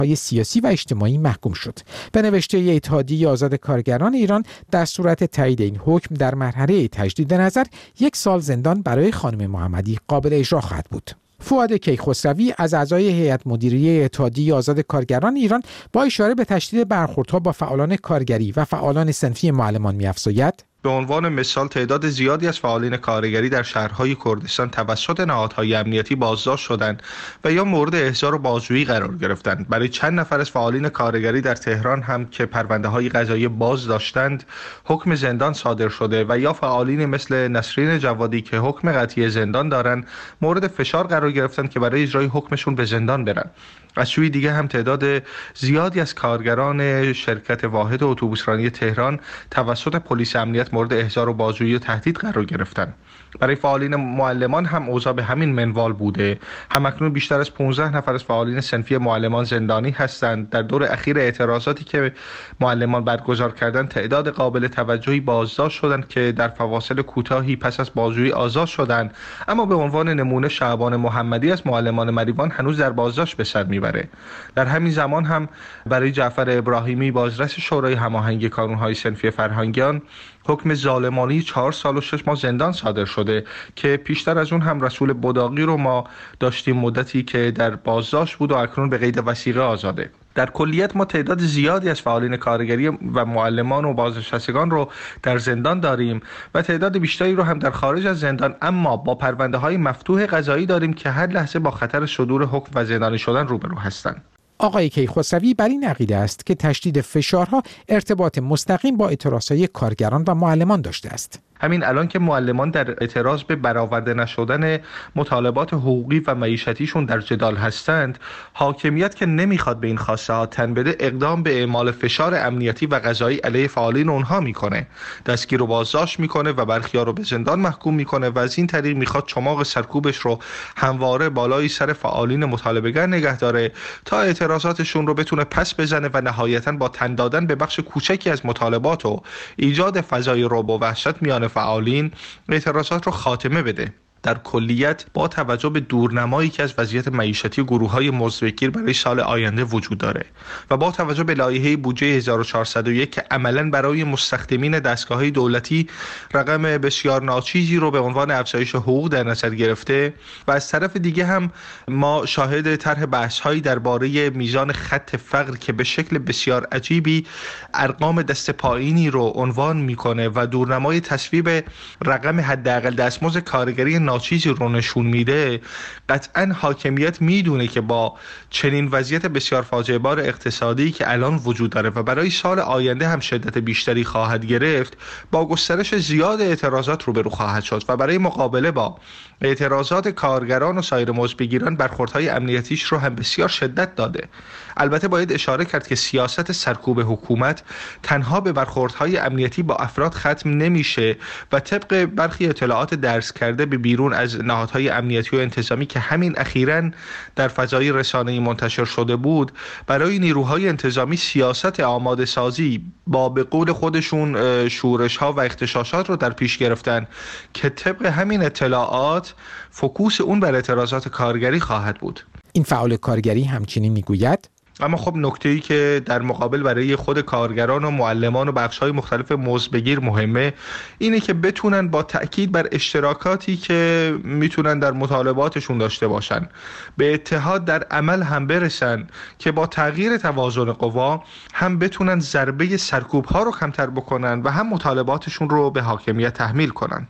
های سیاسی و اجتماعی محکوم شد. به نوشته اتحادیه آزاد کارگران ایران، در صورت تایید این حکم در مرحله تجدید نظر 1 سال زندان برای خانم محمدی قابل اجرا خواهد بود. فؤاد کیخسروی از اعضای هیئت مدیره اتحادیه آزاد کارگران ایران با اشاره به تشدید برخوردها با فعالان کارگری و فعالان صنفی معلمان می‌افزاید: به عنوان مثال تعداد زیادی از فعالین کارگری در شهرهای کردستان توسط نهادهای امنیتی بازداشت شدند و یا مورد احضار و بازجویی قرار گرفتند. برای چند نفر از فعالین کارگری در تهران هم که پرونده‌های قضایی باز داشتند حکم زندان صادر شده و یا فعالین مثل نسرین جوادی که حکم قطعی زندان دارند مورد فشار قرار گرفتند که برای اجرای حکمشون به زندان برن. از سوی دیگه هم تعداد زیادی از کارگران شرکت واحد اتوبوسرانی تهران توسط پلیس امنیت مورد احضار و بازجویی و تهدید قرار گرفتن. برای فعالین معلمان هم اوضاع به همین منوال بوده. همکنون بیشتر از 15 نفر از فعالین صنفی معلمان زندانی هستند. در دور اخیر اعتراضاتی که معلمان برگزار کردند تعداد قابل توجهی بازداشت شدند که در فواصل کوتاهی پس از بازجویی آزاد شدند، اما به عنوان نمونه شعبان محمدی از معلمان مریوان هنوز در بازداشت به سر میبره. در همین زمان هم برای جعفر ابراهیمی بازرس شورای هماهنگی کانونهای صنفی فرهنگیان حکم ظالمانه 4 سال و 6 ماه زندان صادر شده که پیشتر از اون هم رسول بداقی رو ما داشتیم مدتی که در بازداشت بود و اکنون به قید وثیقه آزاده. در کلیت ما تعداد زیادی از فعالین کارگری و معلمان و بازنشستگان رو در زندان داریم و تعداد بیشتری رو هم در خارج از زندان، اما با پرونده‌های مفتوح قضایی داریم که هر لحظه با خطر صدور حکم و زندانی شدن روبرو هستند. آقای کیخسروی بر این عقیده است که تشدید فشارها ارتباط مستقیم با اعتراضهای کارگران و معلمان داشته است. همین الان که معلمان در اعتراض به برآورده نشدن مطالبات حقوقی و معیشتیشون در جدال هستند، حاکمیت که نمیخواد به این خواسته ها تن بده اقدام به اعمال فشار امنیتی و قضایی علیه فعالین اونها میکنه، دستگیر و بازداشت میکنه و برخی‌ها رو به زندان محکوم میکنه و از این طریق میخواد چماق سرکوبش رو همواره بالای سر فعالین مطالبه‌گر نگه داره تا اعتراضاتشون رو بتونه پس بزنه و نهایتاً با تن دادن به بخش کوچکی از مطالبات و ایجاد فضای رعب و وحشت میان فعالین اعتراضات رو خاتمه بده. در کلیت با توجه به دورنمایی که از وضعیت معیشتی گروه‌های مزدگیر برای سال آینده وجود داره و با توجه به لایحه بودجه 1401 که عملاً برای مستخدمین دستگاه‌های دولتی رقم بسیار ناچیزی رو به عنوان افزایش حقوق در نظر گرفته و از طرف دیگه هم ما شاهد طرح بحث‌هایی درباره میزان خط فقر که به شکل بسیار عجیبی ارقام دست پایینی رو عنوان میکنه و دورنمای تصویب رقم حداقل دستمزد کارگری ناچیزی رو نشون میده، قطعا حاکمیت میدونه که با چنین وضعیت بسیار فاجعه بار اقتصادی که الان وجود داره و برای سال آینده هم شدت بیشتری خواهد گرفت، با گسترش زیاد اعتراضات روبرو خواهد شد و برای مقابله با اعتراضات کارگران و سایر مزدبگیران برخوردهای امنیتیش رو هم بسیار شدت داده. البته باید اشاره کرد که سیاست سرکوب حکومت تنها به برخوردهای امنیتی با افراد ختم نمیشه و طبق برخی اطلاعات درس کرده به بیرون از نهادهای امنیتی و انتظامی که همین اخیراً در فضای رسانه‌ای منتشر شده بود، برای نیروهای انتظامی سیاست آماده سازی با به قول خودشون شورش‌ها و اغتشاشات رو در پیش گرفتن که طبق همین اطلاعات فوکوس اون بر اعتراضات کارگری خواهد بود. این فعال کارگری همچنین میگوید: اما خب نکته‌ای که در مقابل برای خود کارگران و معلمان و بخش‌های مختلف مزدبگیر مهمه اینه که بتونن با تأکید بر اشتراکاتی که میتونن در مطالباتشون داشته باشن به اتحاد در عمل هم برسن که با تغییر توازن قوا هم بتونن ضربه سرکوب‌ها رو کمتر بکنن و هم مطالباتشون رو به حاکمیت تحمیل کنن.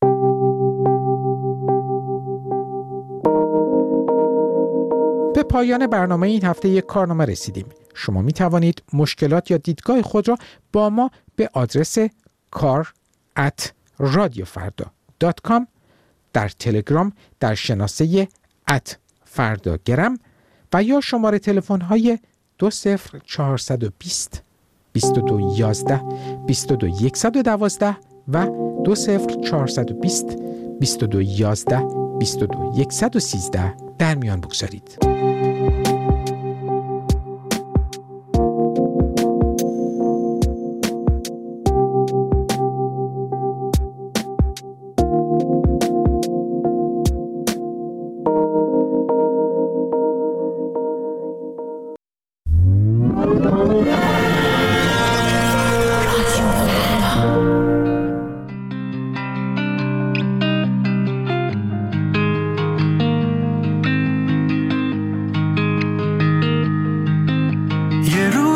به پایان برنامه این هفته یک کارنامه رسیدیم. شما می توانید مشکلات یا دیدگاه خود را با ما به آدرس kar@radiofarda.com، در تلگرام در شناسه @فرداگرم و یا شماره تلفن های 20420 2211 22112 و 20420 2211 22113 در میان بگذارید.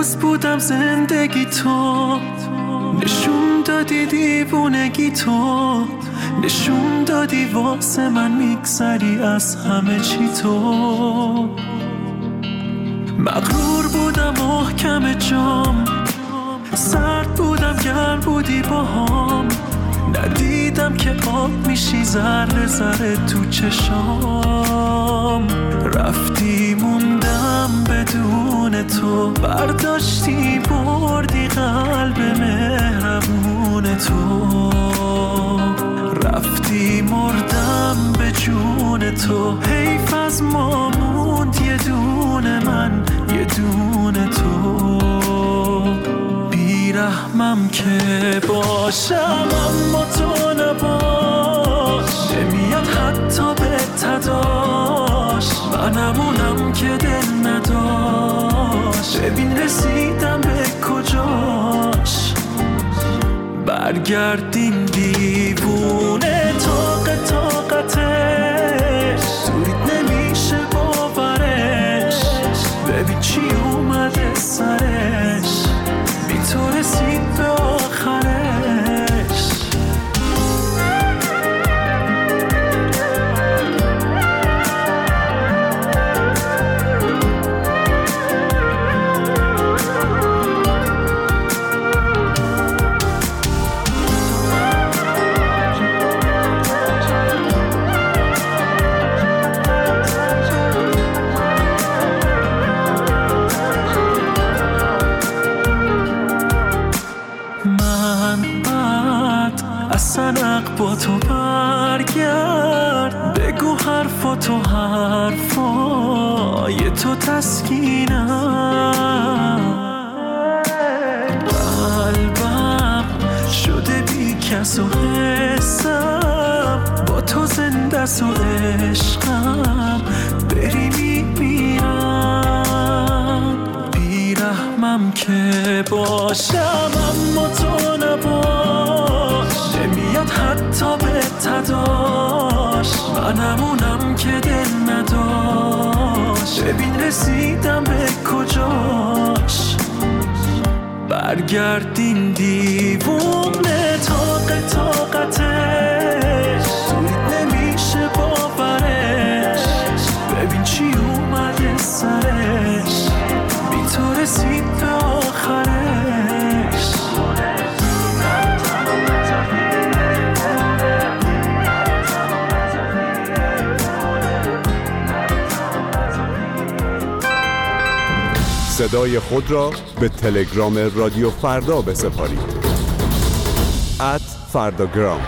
باعث بودم زندگی تو، نشون دادی دیوونگی تو، نشون دادی واسه من میگذری از همه چی تو. مغرور بودم محکم جام، سرد بودم گرم بودی باهام، ندیدم که آب میشی ذره ذره تو چشام. رفتی موندم بدون تو، برداشتی بردی قلب مهربون تو. رفتی مردم به جون تو، حیف از ما موند یه دونه من یه دونه تو. بیرحمم که باشم اما تو نباش، نمیاد حتی به تداش، منمونم که دل نداشت. ببین رسیدم به کجاش، برگردیم دیوونه طاقتش، سوید نمیشه باورش. ببین چی اومده سرش، بی تو رسید به آخرش. سنق با تو برگرد، بگو حرفاتو حرفای تو تسکینم. قلبم شده بی کس و حسم، با تو زنده س و عشقم بری میمیرم. بیرحمم که باشم اما تو نباش، نمیاد حتی به تداش، منمونم که دل نداشت. ببین رسیدم به کجاش، برگردیم دیوونه طاقتش، سوید نمیشه باورش. ببین چی اومده سرش، بی تو رسید به آخرش. صدای خود را به تلگرام رادیو فردا بسپارید. @فرداگرام.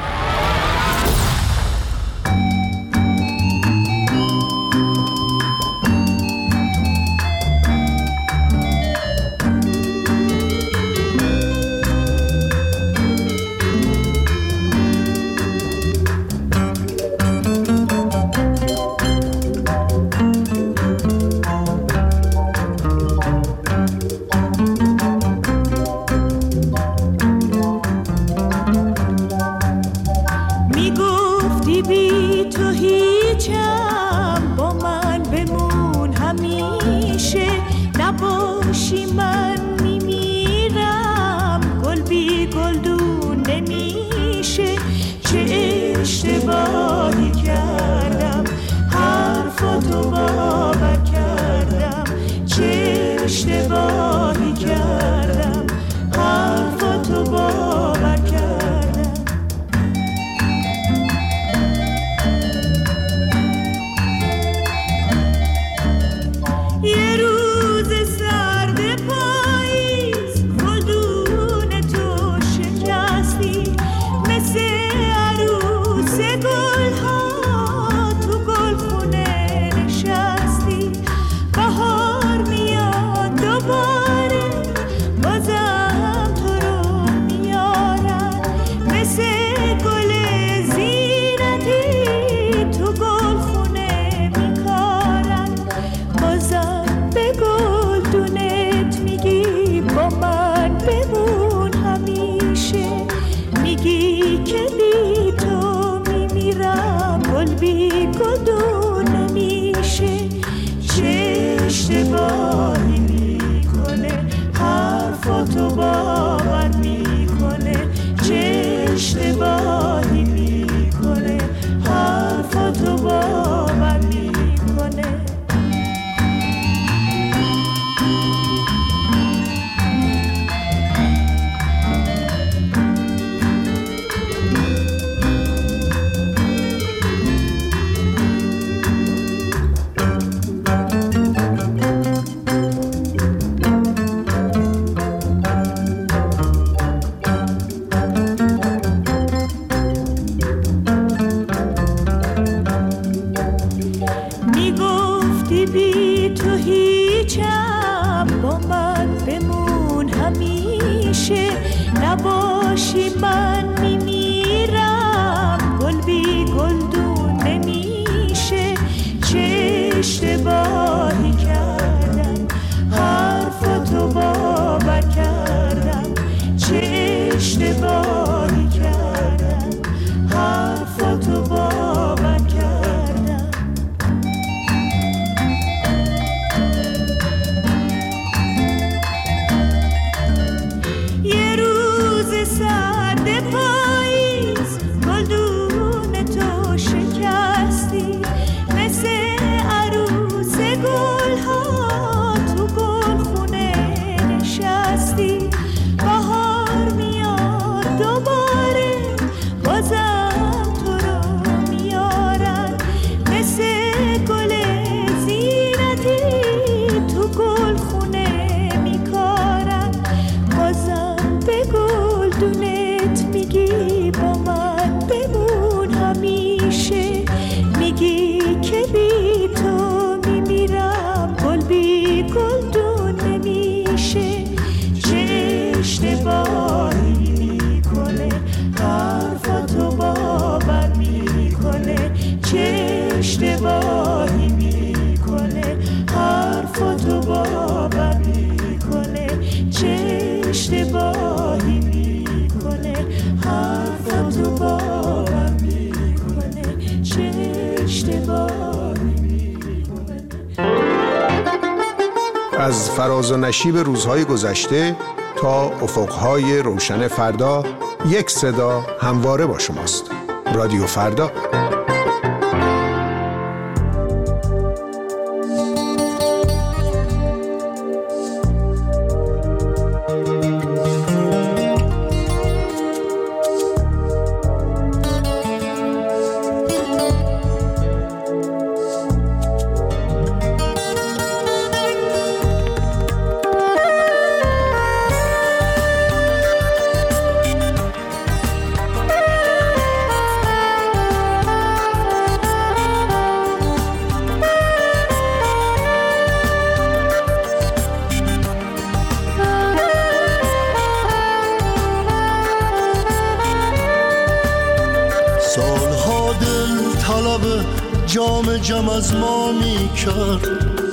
بهار میاد دوباره از فراز و نشیب روزهای گذشته تا افقهای روشن فردا، یک صدا همواره با شماست. رادیو فردا. جام از ما می کرد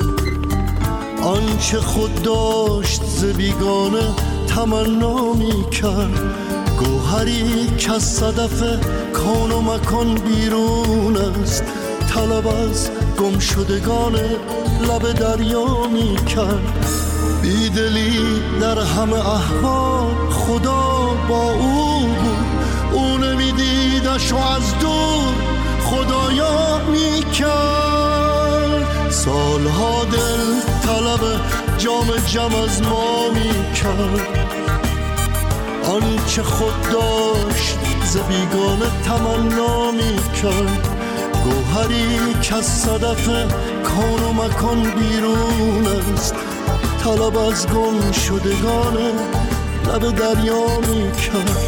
آنچه خود داشت ز بیگانه تمنا می کرد. گوهری که از صدف کون و مکان بیرون است، طلب از گم شدگان لب دریا می کرد. بیدلی در همه احوال خدا با او بود، او نمیدیدش و از دور خدایا می کرد. سالها دل طلب جام از ما می کرد آنچه خود داشت ز بیگانه تمنا می کرد. گوهری که از صدف کون و مکان بیرون است، طلب از گم شدگان لب دریا می کرد.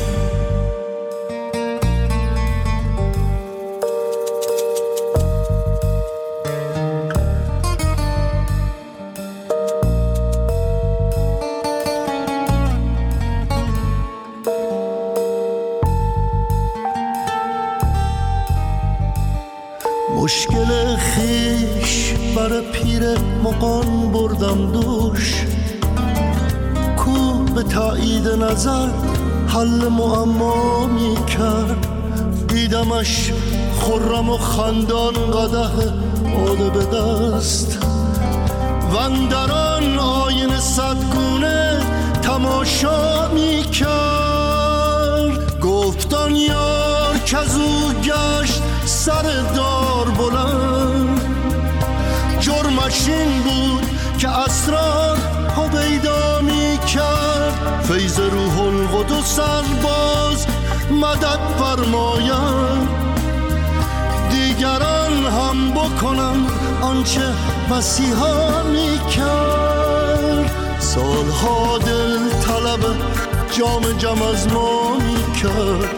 مشکل خیش بر پیر مغان بردم دوش، کو به تایید نظر حل معما می کرد. دیدمش خرم و خندان قدح باده به دست، وندران آینه صدگونه تماشا می کرد. گفتان یار کزو گشت سر دار بلند، جرمش این بود که اسرار هویدا می کرد. فیض روح القدس باز مدد فرماید، دیگران هم بکنم آنچه مسیحا می کرد. سالها دل طلب جام از ما می کرد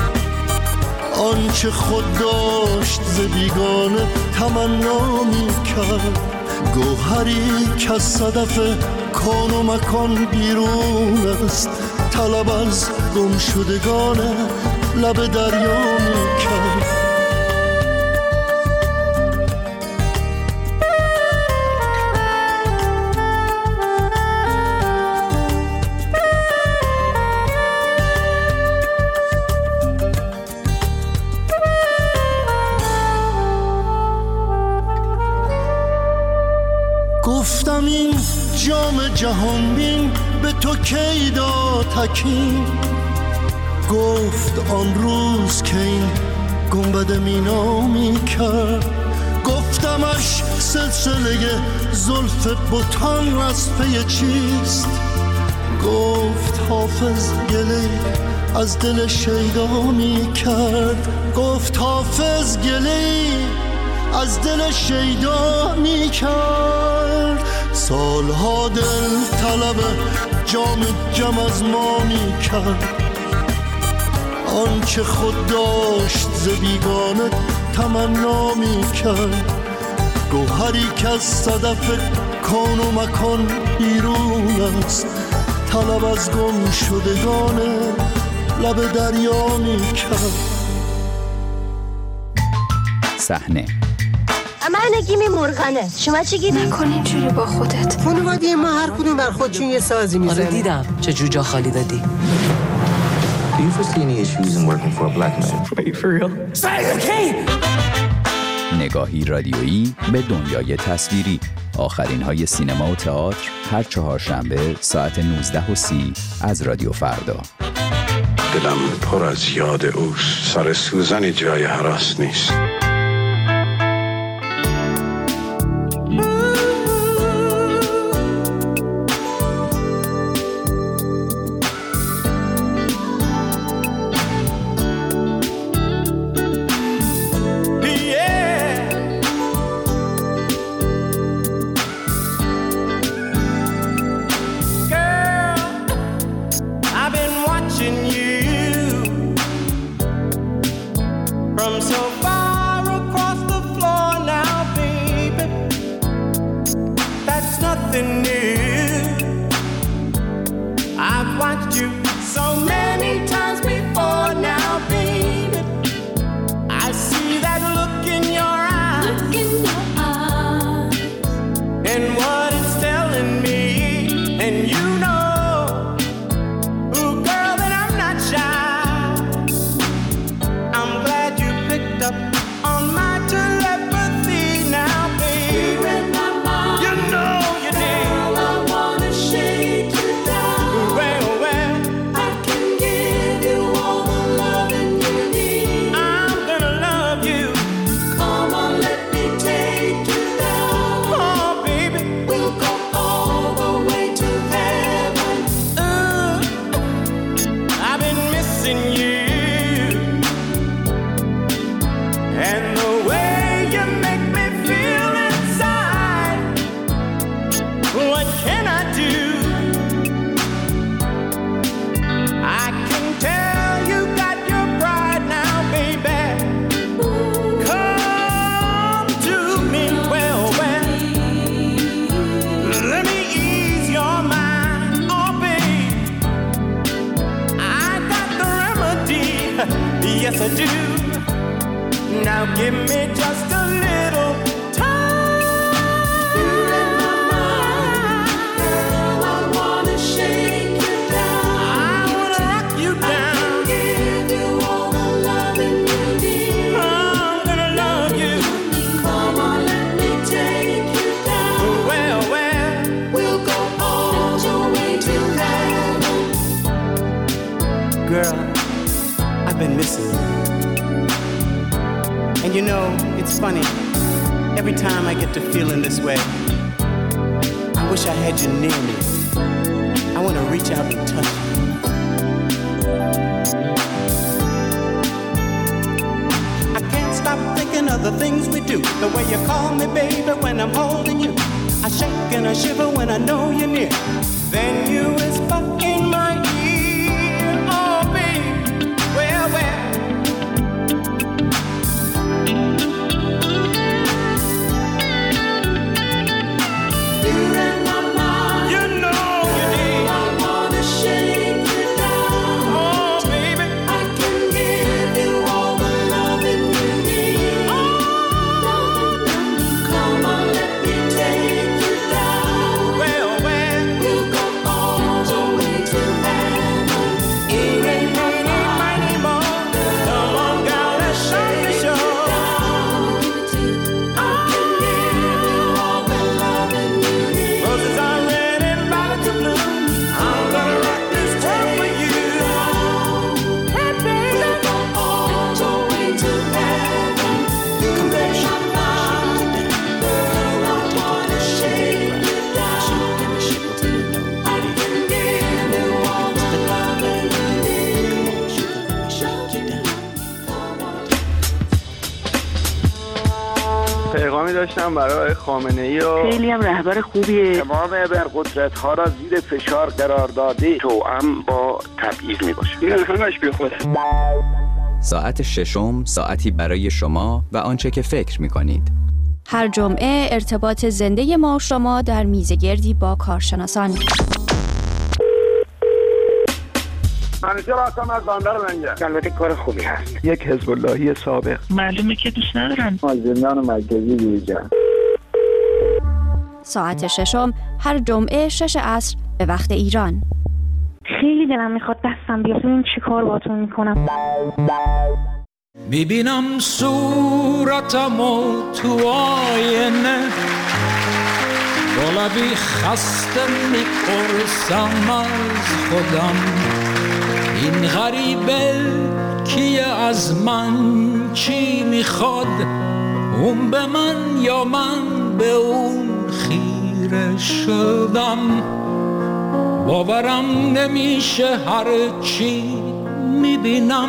آنچه خود داشت ز بیگانه تمنا می کرد. گوهری که از صدف کون و مکان بیرون است، طلب از گم شدگان لب دریا می کرد. گفتم این جام جهان بین به تو کی داد حکیم، گفت آن روز که این گنبد مینا می کرد. گفتمش سلسله زلف بتان از پی چیست، گفت حافظ گله از دل شیدا می کرد. گفت حافظ گله از دل شیدا می کرد. سالها دل طلب جام از ما می کرد آنچه خود داشت ز بیگانه تمنا می کرد. گوهری که از صدف کون و مکان بیرون است، طلب از گم شدگان لب دریا می کرد. صحنه من مرغنه، شما چی گیدی؟ نکن اینجوری با خودت. خانواده ما هر کدوم بر خودشون یه سازی میزنه. آره دیدم چه جوجا خالی دادی. Do you foresee any issues in working for a black man? Are you for real? نگاهی رادیویی به دنیای تصویری. آخرین های سینما و تئاتر هر چهارشنبه ساعت 19:30 از رادیو فردا. دلم پر از یاد اوست، سر سوزن جای هراس نیست. Yes, I do. Now give me just a little time. You're in my mind, girl. I wanna shake you down. I wanna rock you down. I can give you all the loving you need. I'm gonna love you. Come on, let me take you down. Well, we'll go all the way to heaven. Girl, I've been missing you. And you know, it's funny. Every time I get to feeling this way, I wish I had you near me. I want to reach out and touch you. I can't stop thinking of the things we do. The way you call me, baby, when I'm holding you. I shake and I shiver when I know you're near. Then you whisper in my ear, oh, baby, well. You're in my mind. You know you need. I wanna shake you down. Oh, baby, I can give you all the loving you need. Oh, come on, let me take you down. Well, we'll go all the way to heaven. Ain't mighty more. Come on, girl, let's show you show. I can give you all the loving you need. Roses are red and violets are blue. I'm gonna rock this world for you. Hey, baby, we'll go all the way to heaven. Come back, girl, I wanna shake you down. I can give you all the loving you need. Shake you down. پیغامی داشتم برای خامنه‌ای و خیلی هم رهبر خوبیه. تمام ابرقدرت‌ها را زیر فشار قرار داده، توأم با تبعیض میباشه. این همش بیخوده. ساعت ششم، ساعتی برای شما و آنچه که فکر می‌کنید. هر جمعه ارتباط زنده ما و شما در میزگردی با کارشناسان. منیجر هستم از بندر لنگر. البته کار خوبی هست. یک حزب اللهی سابق. معلومه که دوست ندارن. زندان مرکزی دیجا. ساعت ششم هر جمعه 6 عصر به وقت ایران. خیلی دلم میخواد دستم بیاد ببینم چی کار باهاتون میکنم. میبینم صورتم و تو آینه با لبی خسته میپرسم از خودم این غریبه کیه، از من چی میخواد، اون به من یا من به اون خیره شدم. باورم نمیشه هر چی میبینم،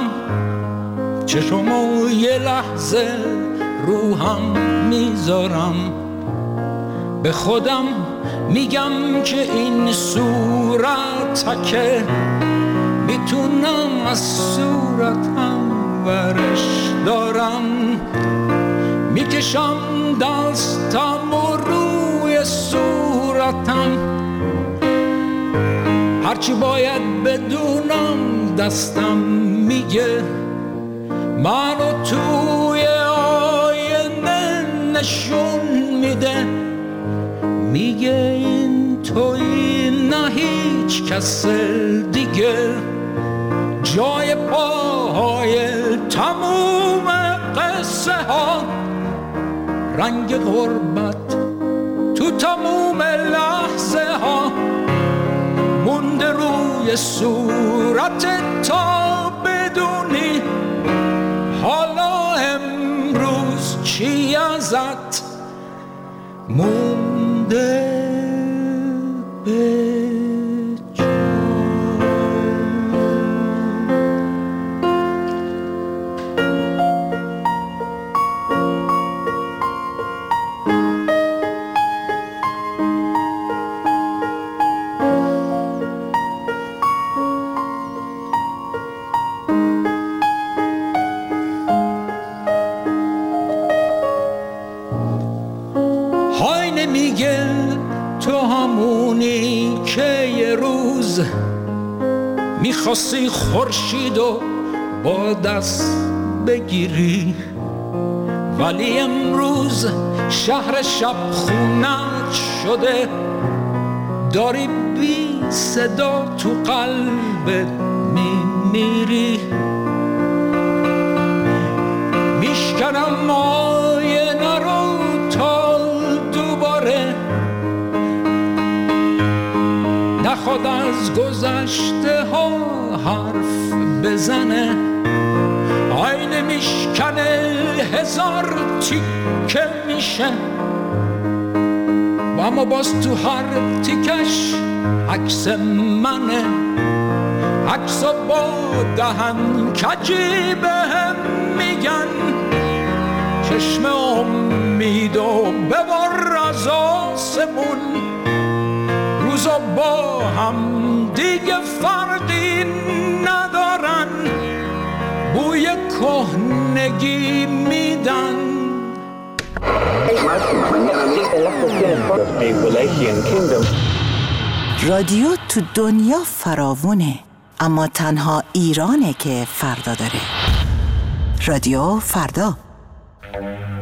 چشمو یه لحظه روحم میذارم، به خودم میگم که این صورت که میتونم از صورتم ورش دارم. میکشم دستم و روی صورتم، هرچی باید بدونم دستم میگه، منو توی آینه نشون میده، میگه این توی نه هیچ کس دیگه، جای پاهای تموم قصه ها، رنگ غربت تو تموم لحظه ها، مونده روی صورت تا بدونی حالا امروز چی ازت مونده به میگه تو همونی که یه روز میخواستی خورشید و با دست بگیری، ولی امروز شهر شب خونت شده، داری بی صدا تو قلبت میمیری. میشکنم آینه رو تا دوباره نخواد از گذشته ها حرف بزنه، آینه میشکنه هزار تیکه میشه، و اما باز تو هر تیکش عکس منه، عکس با دهن کجی بهم میگن، چشم امید و ببر از آسمون، روزا با هم دیگه فرقی ندارن، بوی کهنگی میدن. رادیو تو دنیا فراوونه، اما تنها ایرانه که فردا داره. رادیو فردا.